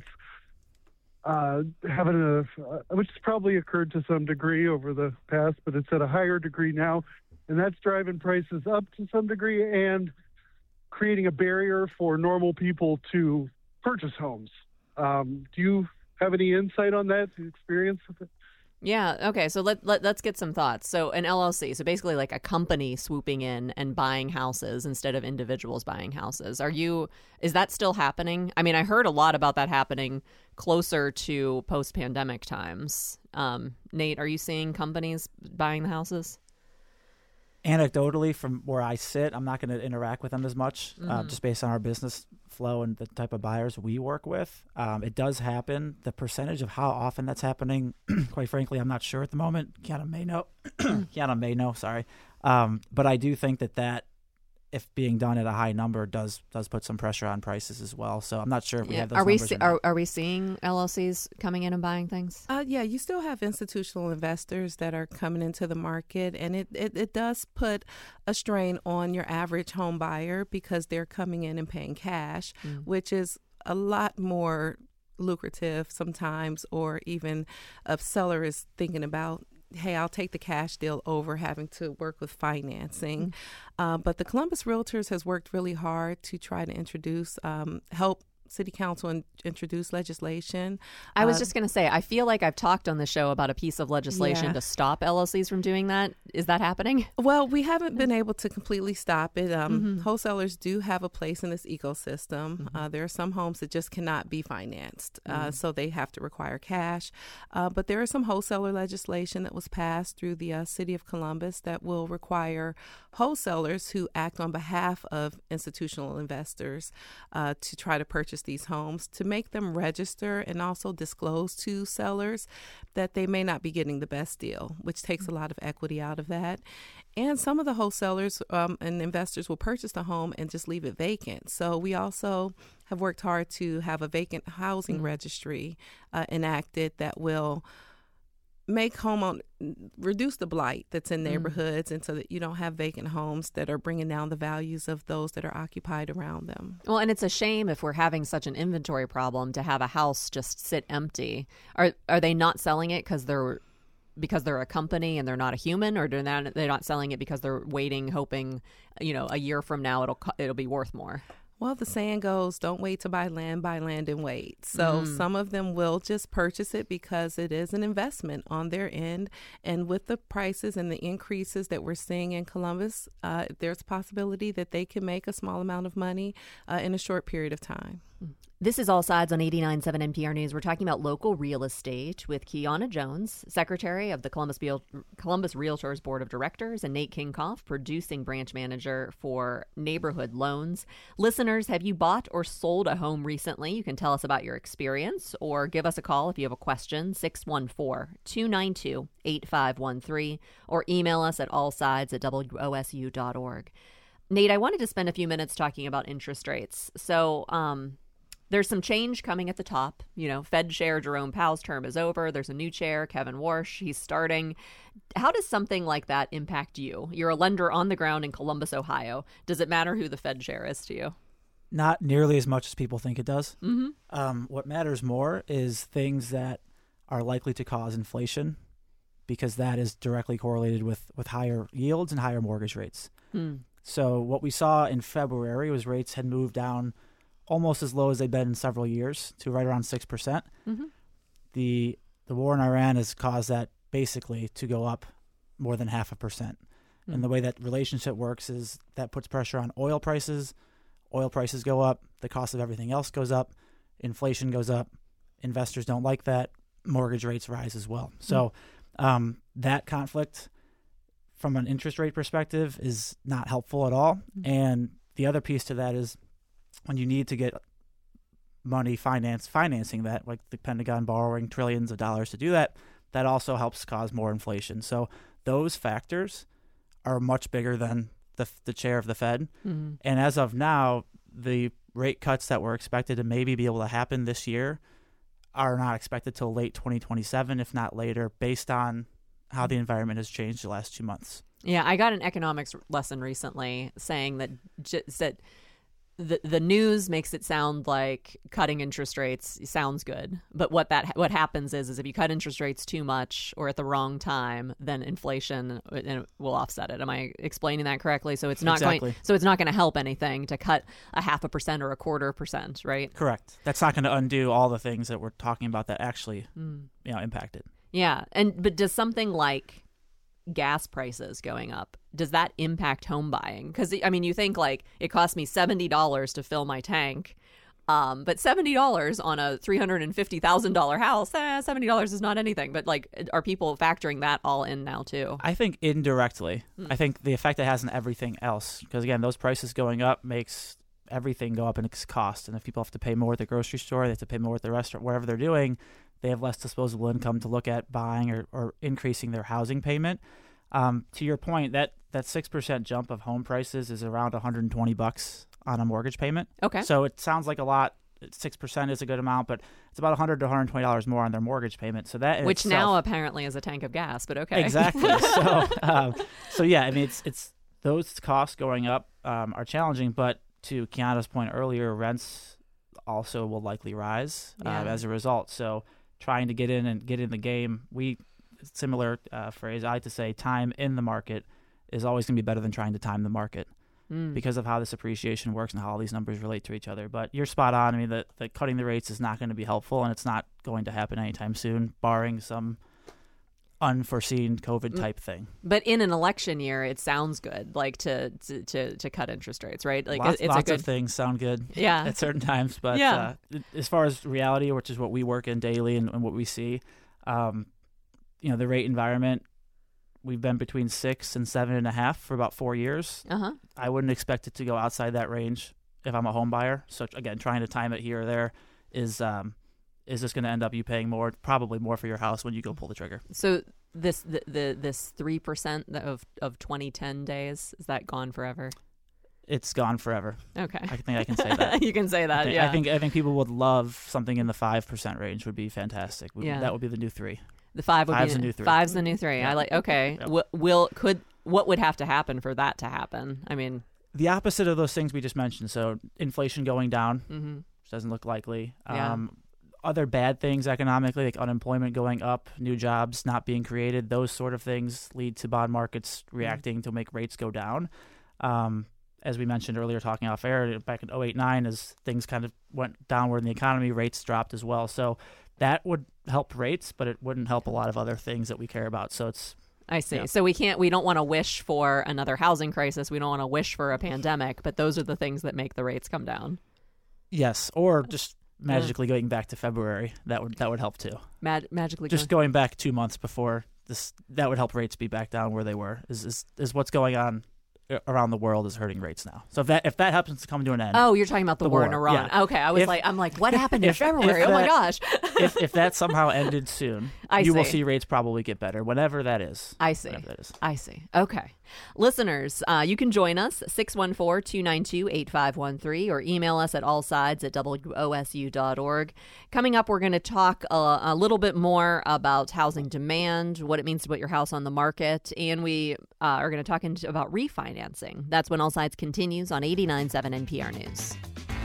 uh, having a uh, which has probably occurred to some degree over the past, but it's at a higher degree now, and that's driving prices up to some degree and creating a barrier for normal people to purchase homes. Um, do you have any insight on that experience with it? Yeah. Okay. So let, let, let's get some thoughts. So an L L C, so basically like a company swooping in and buying houses instead of individuals buying houses. Are you, is that still happening? I mean, I heard a lot about that happening closer to post-pandemic times. Um, Nate, are you seeing companies buying the houses? Anecdotally, from where I sit, I'm not going to interact with them as much, mm-hmm. uh, just based on our business flow and the type of buyers we work with. Um, it does happen. The percentage of how often that's happening, quite frankly, I'm not sure at the moment. Kiana may know. Kiana may know, sorry. Um, but I do think that that, if being done at a high number, does does put some pressure on prices as well. So I'm not sure if we yeah. have those are we numbers see, are, are we seeing L L Cs coming in and buying things? Uh, yeah, you still have institutional investors that are coming into the market, and it, it, it does put a strain on your average home buyer because they're coming in and paying cash, mm. which is a lot more lucrative sometimes, or even a seller is thinking about, hey, I'll take the cash deal over having to work with financing. Mm-hmm. Uh, but the Columbus Realtors has worked really hard to try to introduce, um, help City Council in, introduce legislation. I was uh, just going to say, I feel like I've talked on the show about a piece of legislation yeah. to stop L L Cs from doing that. Is that happening? Well, we haven't been able to completely stop it. Um, mm-hmm. Wholesalers do have a place in this ecosystem. Mm-hmm. Uh, there are some homes that just cannot be financed, uh, mm-hmm. so they have to require cash. Uh, but there is some wholesaler legislation that was passed through the uh, City of Columbus that will require wholesalers who act on behalf of institutional investors uh, to try to purchase these homes to make them register and also disclose to sellers that they may not be getting the best deal, which takes a lot of equity out of that. And some of the wholesalers um, and investors will purchase the home and just leave it vacant. So we also have worked hard to have a vacant housing mm-hmm. registry uh, enacted that will make home on reduce the blight that's in neighborhoods, mm. and so that you don't have vacant homes that are bringing down the values of those that are occupied around them. Well, and it's a shame if we're having such an inventory problem to have a house just sit empty. Are are they not selling it because they're because they're a company and they're not a human, or they're not, they're not selling it because they're waiting, hoping, you know, a year from now it'll it'll be worth more? Well, the saying goes, don't wait to buy land, buy land and wait. So mm. some of them will just purchase it because it is an investment on their end. And with the prices and the increases that we're seeing in Columbus, uh, there's a possibility that they can make a small amount of money uh, in a short period of time. This is All Sides on eighty-nine point seven N P R News. We're talking about local real estate with Kiana Jones, Secretary of the Columbus, Be- Columbus Realtors Board of Directors, and Nate Kinkoff, Producing Branch Manager for Neighborhood Loans. Listeners, have you bought or sold a home recently? You can tell us about your experience or give us a call if you have a question, six one four, two nine two, eight five one three, or email us at allsides at W O S U dot org. Nate, I wanted to spend a few minutes talking about interest rates. So, um... there's some change coming at the top. You know, Fed Chair Jerome Powell's term is over. There's a new chair, Kevin Warsh. He's starting. How does something like that impact you? You're a lender on the ground in Columbus, Ohio. Does it matter who the Fed Chair is to you? Not nearly as much as people think it does. Mm-hmm. Um, what matters more is things that are likely to cause inflation, because that is directly correlated with, with higher yields and higher mortgage rates. Hmm. So what we saw in February was rates had moved down almost as low as they've been in several years, to right around six percent. Mm-hmm. The the war in Iran has caused that basically to go up more than half a percent. Mm-hmm. And the way that relationship works is that puts pressure on oil prices. Oil prices go up. The cost of everything else goes up. Inflation goes up. Investors don't like that. Mortgage rates rise as well. Mm-hmm. So um, that conflict from an interest rate perspective is not helpful at all. Mm-hmm. And the other piece to that is, when you need to get money finance, financing that, like the Pentagon borrowing trillions of dollars to do that, that also helps cause more inflation. So those factors are much bigger than the the chair of the Fed. Mm-hmm. And as of now, the rate cuts that were expected to maybe be able to happen this year are not expected till late twenty twenty-seven, if not later, based on how the environment has changed the last two months. Yeah, I got an economics lesson recently saying that just that the the news makes it sound like cutting interest rates sounds good, but what that what happens is is if you cut interest rates too much or at the wrong time, then inflation will offset it. Am I explaining that correctly? So it's not exactly. going so it's not going to help anything to cut a half a percent or a quarter percent, right? Correct. That's not going to undo all the things that we're talking about that actually mm. you know impacted. Yeah, and but does something like gas prices going up, does that impact home buying? Because, I mean, you think like it cost me seventy dollars to fill my tank. Um, but seventy dollars on a three hundred fifty thousand dollars house, eh, seventy dollars is not anything. But like, are people factoring that all in now too? I think indirectly. Hmm. I think the effect it has on everything else, because again, those prices going up makes everything go up in its cost. And if people have to pay more at the grocery store, they have to pay more at the restaurant, whatever they're doing, they have less disposable income to look at buying or, or increasing their housing payment. Um, to your point, that that six percent jump of home prices is around one hundred twenty bucks on a mortgage payment. Okay. So it sounds like a lot. six percent is a good amount, but it's about one hundred to one hundred twenty dollars more on their mortgage payment. So that in Which itself, now apparently is a tank of gas, but okay. Exactly. so, um, so yeah, I mean, it's it's those costs going up um, are challenging, but to Kiana's point earlier, rents also will likely rise uh, Yeah. as a result. So trying to get in and get in the game, we similar uh, phrase I like to say, time in the market is always going to be better than trying to time the market. Mm. Because of how this appreciation works and how all these numbers relate to each other. But you're spot on. I mean, the, the cutting the rates is not going to be helpful, and it's not going to happen anytime soon, barring some unforeseen COVID type thing. But in an election year, it sounds good, like to to, to, to cut interest rates, right? Like lots it's lots a good of things sound good Yeah. at certain times. But Yeah. uh, as far as reality, which is what we work in daily and, and what we see, um, you know, the rate environment, we've been between six and seven and a half for about four years. Uh-huh. I wouldn't expect it to go outside that range if I'm a home buyer. So again, trying to time it here or there is um, is just going to end up you paying more, probably more for your house when you go pull the trigger. So this the, the this three percent of of twenty ten days, is that gone forever? It's gone forever. Okay. I think I can say that. You can say I that. think, yeah. I think I think people would love something in the five percent range. Would be fantastic. Would- Yeah. That would be the new three. The five would Five's be the new three. Five's the new three. Yeah. I like. Okay. Yep. W- will could what would have to happen for that to happen? I mean, The opposite of those things we just mentioned. So inflation going down, mm-hmm. which doesn't look likely. Yeah. Um, other bad things economically, like unemployment going up, new jobs not being created, those sort of things lead to bond markets reacting to make rates go down. Um, as we mentioned earlier, talking off air, back in oh eight nine, as things kind of went downward in the economy, rates dropped as well. So that would help rates, but it wouldn't help a lot of other things that we care about. So it's I see. Yeah. So we can't. We don't want to wish for another housing crisis. We don't want to wish for a pandemic. But those are the things that make the rates come down. yes, or just magically going back to February, that would that would help too. Mag- magically, Just going- going back two months before this, that would help rates be back down where they were. Is is, is what's going on around the world is hurting rates now. So if that if that happens to come to an end, Oh, you're talking about the, The war, in war, Iran. yeah. Okay, I was If- like, I'm like, what happened in if- February? if oh my that- gosh. if if that somehow ended soon, I you will see. see rates probably get better, whenever that is. I see. Whenever that is. I see. Okay. Listeners, uh, you can join us, six one four, two nine two, eight five one three, or email us at allsides at W O S U dot org. Coming up, we're going to talk a, a little bit more about housing demand, what it means to put your house on the market, and we uh, are going to talk into, about refinancing. That's when All Sides continues on eighty-nine point seven N P R News.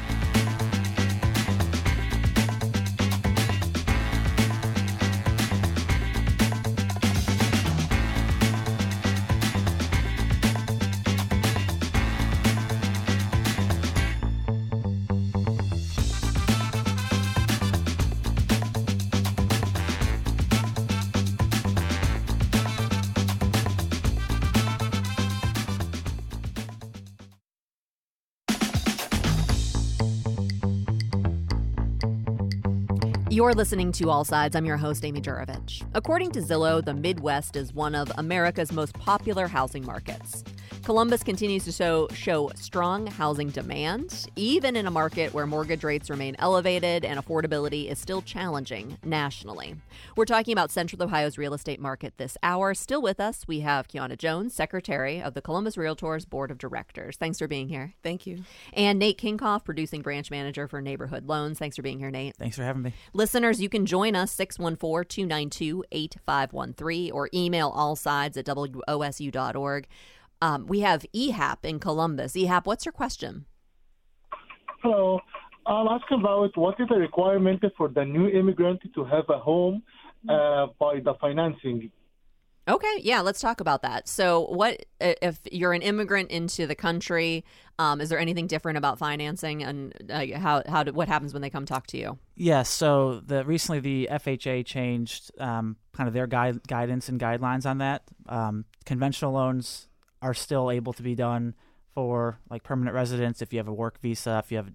You're listening to All Sides. I'm your host, Amy Jurovich. According to Zillow, the Midwest is one of America's most popular housing markets. Columbus continues to show, show strong housing demand, even in a market where mortgage rates remain elevated and affordability is still challenging nationally. We're talking about Central Ohio's real estate market this hour. Still with us, we have Kiana Jones, Secretary of the Columbus Realtors Board of Directors. Thanks for being here. Thank you. And Nate Kinkoff, Producing Branch Manager for Neighborhood Loans. Thanks for being here, Nate. Thanks for having me. Listeners, you can join us, six one four, two nine two, eight five one three, or email allsides at W O S U dot org. Um, we have E H A P in Columbus. E H A P, what's your question? Hello. I'll ask about what is the requirement for the new immigrant to have a home uh, by the financing. Okay, yeah, let's talk about that. So what if you're an immigrant into the country, um, is there anything different about financing, and uh, how, how do, what happens when they come talk to you? Yes. So the recently the F H A changed um, kind of their guide, guidance and guidelines on that. Um, conventional loans are still able to be done for like permanent residents if you have a work visa, if you have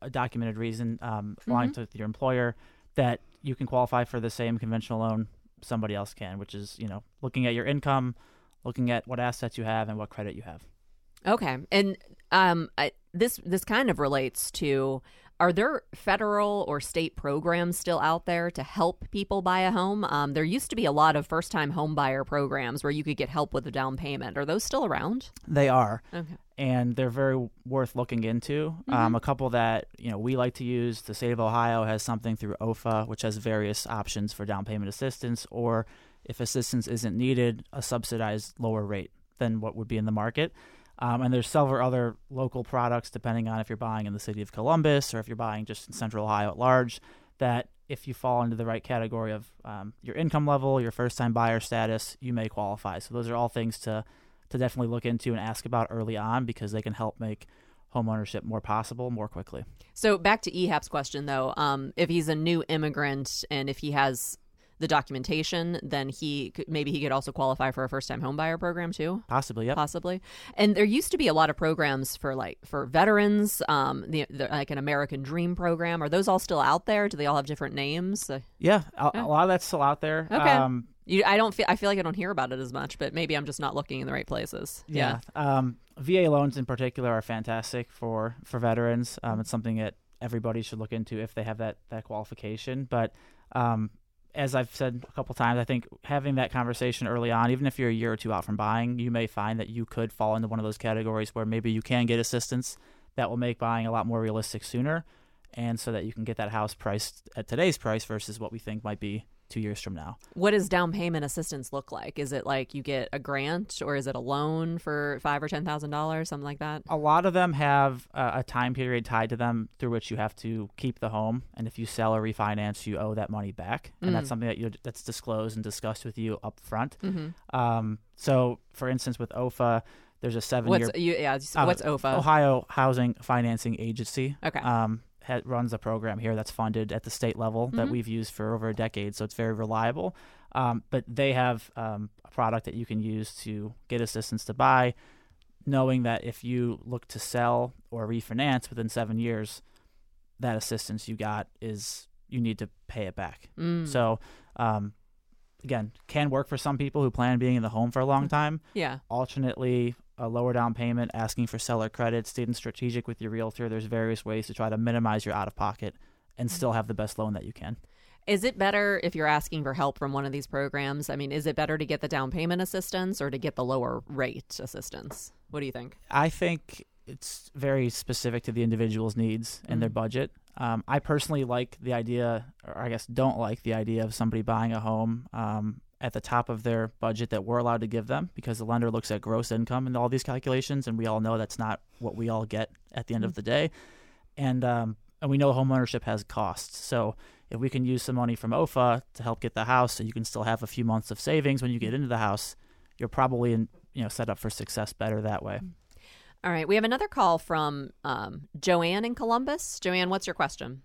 a documented reason, um, lying mm-hmm. to your employer, that you can qualify for the same conventional loan somebody else can, which is, you know, looking at your income, looking at what assets you have and what credit you have. Okay. And um, I, this this kind of relates to, are there federal or state programs still out there to help people buy a home? Um, there used to be a lot of first-time home buyer programs where you could get help with the down payment. Are those still around? They are. Okay. And they're very worth looking into. Mm-hmm. Um, a couple that, you know, we like to use, the state of Ohio has something through O F A, which has various options for down payment assistance, or if assistance isn't needed, a subsidized lower rate than what would be in the market. Um, and there's several other local products, depending on if you're buying in the city of Columbus or if you're buying just in central Ohio at large, that if you fall into the right category of um, your income level, your first-time buyer status, you may qualify. So those are all things to to definitely look into and ask about early on, because they can help make homeownership more possible more quickly. So back to Ehap's question, though, um, if he's a new immigrant and if he has the documentation, then he could, maybe he could also qualify for a first-time homebuyer program too. Possibly, yeah. Possibly. And there used to be a lot of programs for like for veterans, um, the, the, like an American Dream program. Are those all still out there? Do they all have different names? Yeah, a, yeah. a lot of that's still out there. Okay. Um, you, I don't feel. I feel like I don't hear about it as much, but maybe I'm just not looking in the right places. Yeah. yeah. Um, V A loans in particular are fantastic for for veterans. Um, it's something that everybody should look into if they have that that qualification. But um, as I've said a couple times, I think having that conversation early on, even if you're a year or two out from buying, you may find that you could fall into one of those categories where maybe you can get assistance that will make buying a lot more realistic sooner, and so that you can get that house priced at today's price versus what we think might be two years from now. What does down payment assistance look like? Is it like you get a grant, or is it a loan for five or ten thousand dollars, something like that? A lot of them have uh, a time period tied to them through which you have to keep the home, and if you sell or refinance, you owe that money back, and mm. that's something that you that's disclosed and discussed with you up front. Mm-hmm. Um, so, for instance, with O F A, there's a seven-year. What's, you, yeah, what's uh, O F A? Ohio Housing Financing Agency. Okay. Um, runs a program here that's funded at the state level that mm-hmm. we've used for over a decade, so it's very reliable. Um, but they have um, a product that you can use to get assistance to buy, knowing that if you look to sell or refinance within seven years, that assistance you got is you need to pay it back. Mm. So, um, again, can work for some people who plan on being in the home for a long time. Yeah. Alternately, a lower down payment, asking for seller credit, staying strategic with your realtor. There's various ways to try to minimize your out-of-pocket and still have the best loan that you can. Is it better if you're asking for help from one of these programs? I mean, is it better to get the down payment assistance or to get the lower rate assistance? What do you think? I think it's very specific to the individual's needs and mm-hmm. their budget. Um, I personally like the idea, or I guess don't like the idea of somebody buying a home um, at the top of their budget that we're allowed to give them, because the lender looks at gross income and all these calculations, and we all know that's not what we all get at the end mm-hmm. of the day. And um, and we know homeownership has costs. So if we can use some money from O F A to help get the house, so you can still have a few months of savings when you get into the house, you're probably in, you know set up for success better that way. All right, we have another call from um, Joanne in Columbus. Joanne, what's your question?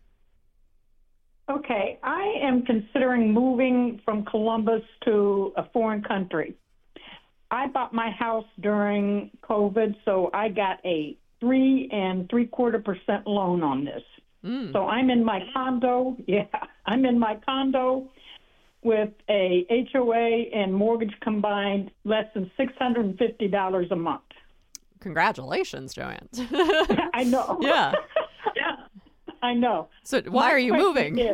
Okay, I am considering moving from Columbus to a foreign country. I bought my house during COVID, so I got a three and three quarter percent loan on this. Mm. So I'm in my condo. Yeah, I'm in my condo with a H O A and mortgage combined less than six hundred and fifty dollars a month. Congratulations, Joanne. I know. Yeah. Yeah. I know. So why my are you moving? Is,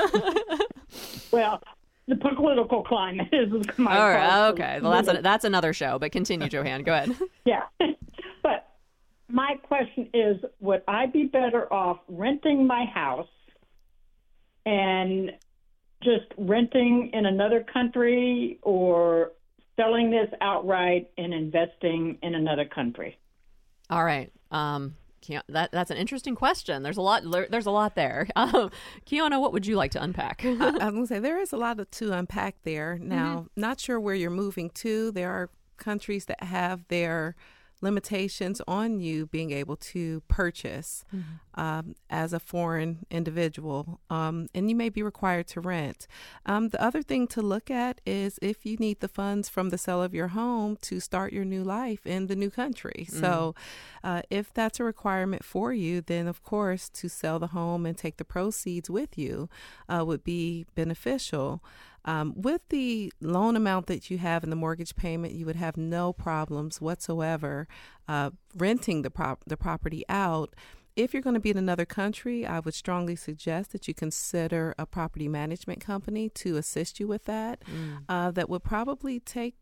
well, the political climate is my All right. Okay. Well, that's a, that's another show. But continue, Joanne. Go ahead. Yeah. But my question is, would I be better off renting my house and just renting in another country, or selling this outright and investing in another country? All right. Um, that that's an interesting question. There's a lot. There's a lot there. Um, Kiana, what would you like to unpack? I, I was going to say there is a lot of, to unpack there. Now, mm-hmm. not sure where you're moving to. There are countries that have their limitations on you being able to purchase mm-hmm. um, as a foreign individual, um, and you may be required to rent. Um, the other thing to look at is if you need the funds from the sale of your home to start your new life in the new country. Mm-hmm. So uh, if that's a requirement for you, then of course to sell the home and take the proceeds with you uh, would be beneficial. Um, with the loan amount that you have in the mortgage payment, you would have no problems whatsoever uh, renting the prop- the property out. If you're going to be in another country, I would strongly suggest that you consider a property management company to assist you with that. Mm. Uh, that would probably take,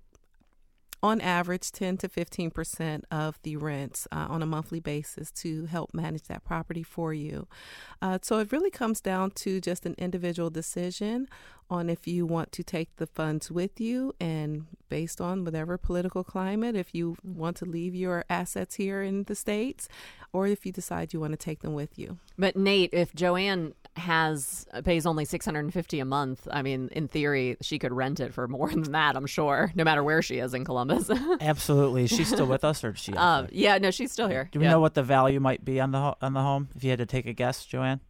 on average, ten to fifteen percent of the rents uh, on a monthly basis to help manage that property for you. Uh, so it really comes down to just an individual decision on if you want to take the funds with you, and based on whatever political climate, if you want to leave your assets here in the States, or if you decide you want to take them with you. But Nate, if Joanne has pays only six hundred fifty dollars a month, I mean, in theory, she could rent it for more than that, I'm sure, no matter where she is in Columbus. Absolutely. Is she still with us, or is she? Um, yeah, no, she's still here. Do we yeah. know what the value might be on the ho- on the home? If you had to take a guess, Joanne.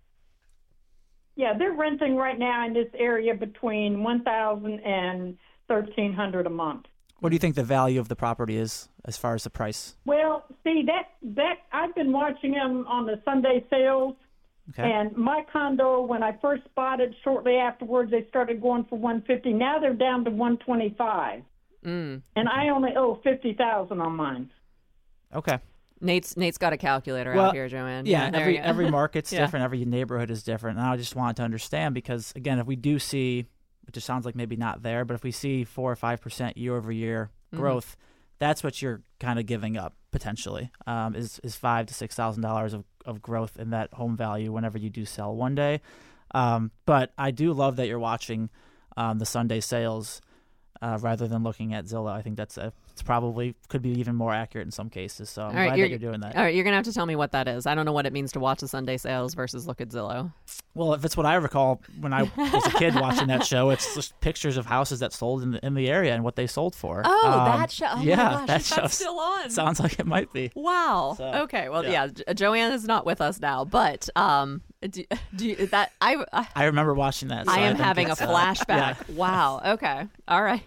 Yeah, they're renting right now in this area between one thousand dollars and thirteen hundred dollars a month. What do you think the value of the property is as far as the price? Well, see, that that I've been watching them on the Sunday sales. Okay. And my condo, when I first bought it, shortly afterwards, they started going for one hundred fifty dollars. Now they're down to one hundred twenty-five dollars. Mm. And I only owe fifty thousand dollars on mine. Okay. Nate's Nate's got a calculator well, out here, Joanne. Yeah, yeah every every market's yeah. different, every neighborhood is different. And I just wanted to understand because, again, if we do see, which just sounds like maybe not there, but if we see four or five percent year over year growth, mm-hmm. that's what you're kind of giving up potentially. Um, is is five to six thousand dollars of of growth in that home value whenever you do sell one day. Um, but I do love that you're watching um, the Sunday sales uh, rather than looking at Zillow. I think that's a It's probably could be even more accurate in some cases. So I'm right, glad you're, that you're doing that. All right, you're going to have to tell me what that is. I don't know what it means to watch the Sunday sales versus look at Zillow. Well, if it's what I recall when I was a kid watching that show, it's just pictures of houses that sold in the, in the area and what they sold for. Oh, um, that show. Oh, yeah, my gosh, that is show that still on? Sounds like it might be. Wow. So, okay, well, yeah. yeah, Jo- Joanne is not with us now, but um, do, do you, that I, I I remember watching that. So I am I having a flashback. Yeah. Wow. Okay. All right.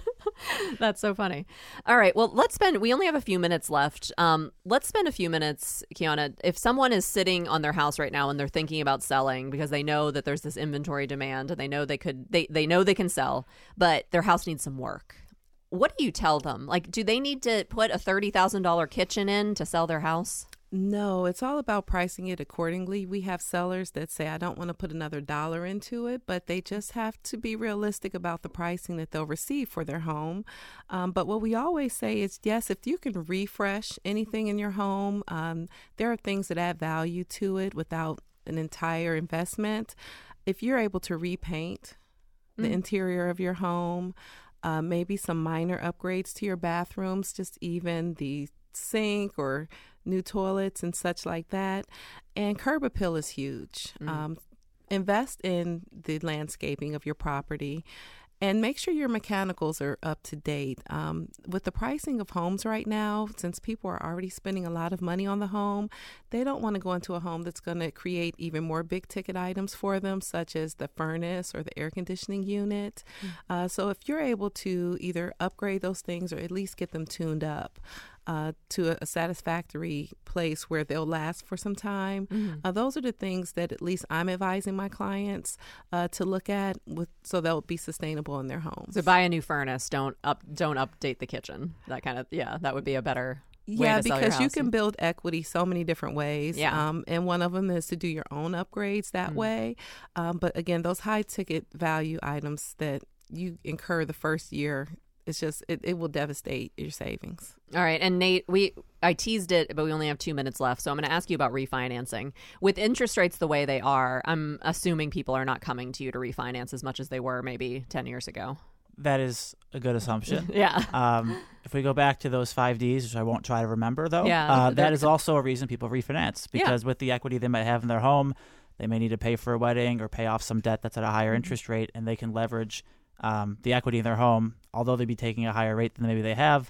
That's so funny. All right. Well, let's spend, we only have a few minutes left. Um, let's spend a few minutes, Kiana. If someone is sitting on their house right now and they're thinking about selling because they know that there's this inventory demand and they know they could, they, they know they can sell, but their house needs some work. What do you tell them? Like, do they need to put a thirty thousand dollars kitchen in to sell their house? No, it's all about pricing it accordingly. We have sellers that say, I don't want to put another dollar into it, but they just have to be realistic about the pricing that they'll receive for their home. Um, but what we always say is, yes, if you can refresh anything in your home, um, there are things that add value to it without an entire investment. If you're able to repaint the mm. interior of your home, uh, maybe some minor upgrades to your bathrooms, just even the sink or new toilets and such like that. And curb appeal is huge. Mm. Um, invest in the landscaping of your property and make sure your mechanicals are up to date. Um, with the pricing of homes right now, since people are already spending a lot of money on the home, they don't want to go into a home that's going to create even more big ticket items for them, such as the furnace or the air conditioning unit. Mm. Uh, so if you're able to either upgrade those things or at least get them tuned up, Uh, to a, a satisfactory place where they'll last for some time. Mm-hmm. Uh, those are the things that at least I'm advising my clients uh, to look at, with, so they'll be sustainable in their homes. So buy a new furnace. Don't up. Don't update the kitchen. That kind of yeah. That would be a better. Way Yeah, to sell because your you house. can build equity so many different ways. Yeah. Um, and one of them is to do your own upgrades that mm. way. Um, but again, those high ticket value items that you incur the first year, it's just it, it will devastate your savings. All right. And Nate, we I teased it, but we only have two minutes left. So I'm going to ask you about refinancing. With interest rates the way they are, I'm assuming people are not coming to you to refinance as much as they were maybe ten years ago. That is a good assumption. Yeah. Um, if we go back to those five Ds, which I won't try to remember, though, yeah, uh, that is also a reason people refinance, because yeah. with the equity they might have in their home, they may need to pay for a wedding or pay off some debt that's at a higher mm-hmm. interest rate, and they can leverage um, the equity in their home. Although they'd be taking a higher rate than maybe they have,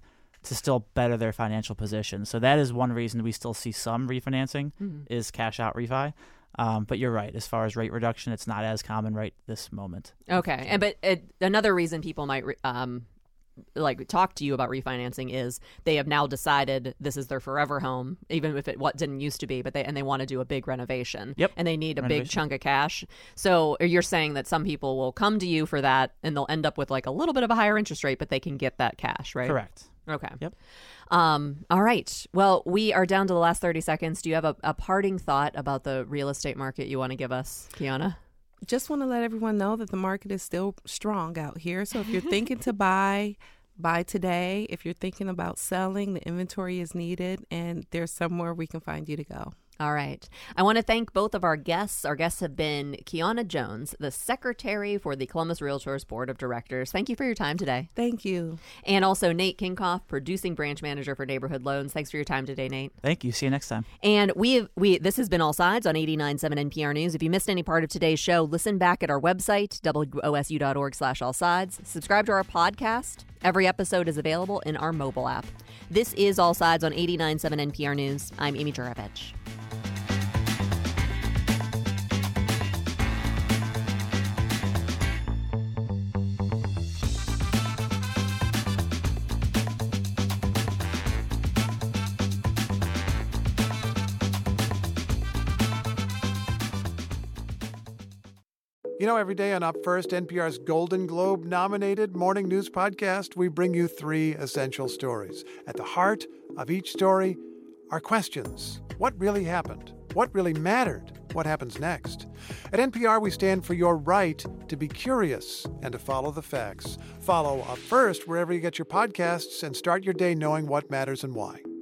to still better their financial position. So that is one reason we still see some refinancing mm-hmm. is cash out refi. Um, but you're right. As far as rate reduction, it's not as common right this moment. Okay. And but it, another reason people might re- um, like talk to you about refinancing is they have now decided this is their forever home, even if it what didn't used to be, but they and they want to do a big renovation. Yep. And they need a renovation. big chunk of cash. So you're saying that some people will come to you for that and they'll end up with like a little bit of a higher interest rate, but they can get that cash, right? Correct. Okay. Yep. Um, all right. Well, we are down to the last thirty seconds. Do you have a, a parting thought about the real estate market you want to give us, Kiana? Just want to let everyone know that the market is still strong out here. So if you're thinking to buy, buy today. If you're thinking about selling, the inventory is needed, and there's somewhere we can find you to go. All right. I want to thank both of our guests. Our guests have been Kiana Jones, the Secretary for the Columbus Realtors Board of Directors. Thank you for your time today. Thank you. And also Nate Kinkoff, Producing Branch Manager for Neighborhood Loans. Thanks for your time today, Nate. Thank you. See you next time. And we have, we this has been All Sides on eighty-nine point seven N P R News. If you missed any part of today's show, listen back at our website, W O S U dot org slash all sides. Subscribe to our podcast. Every episode is available in our mobile app. This is All Sides on eighty-nine point seven N P R News. I'm Amy Juravich. You know, every day on Up First, N P R's Golden Globe-nominated morning news podcast, we bring you three essential stories. At the heart of each story are questions. What really happened? What really mattered? What happens next? At N P R, we stand for your right to be curious and to follow the facts. Follow Up First wherever you get your podcasts and start your day knowing what matters and why.